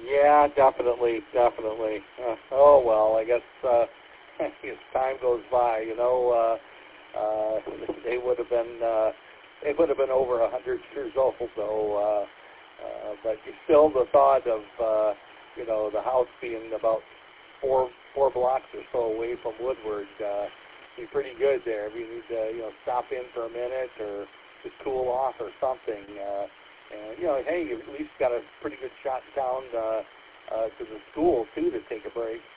Yeah, definitely, definitely. Oh well, I guess as time goes by, they would have been over 100 years old. So, but still, the thought of the house being about four blocks or so away from Woodward, be pretty good there. If you need to stop in for a minute or just cool off or something. And hey, you at least got a pretty good shot down to the school too to take a break.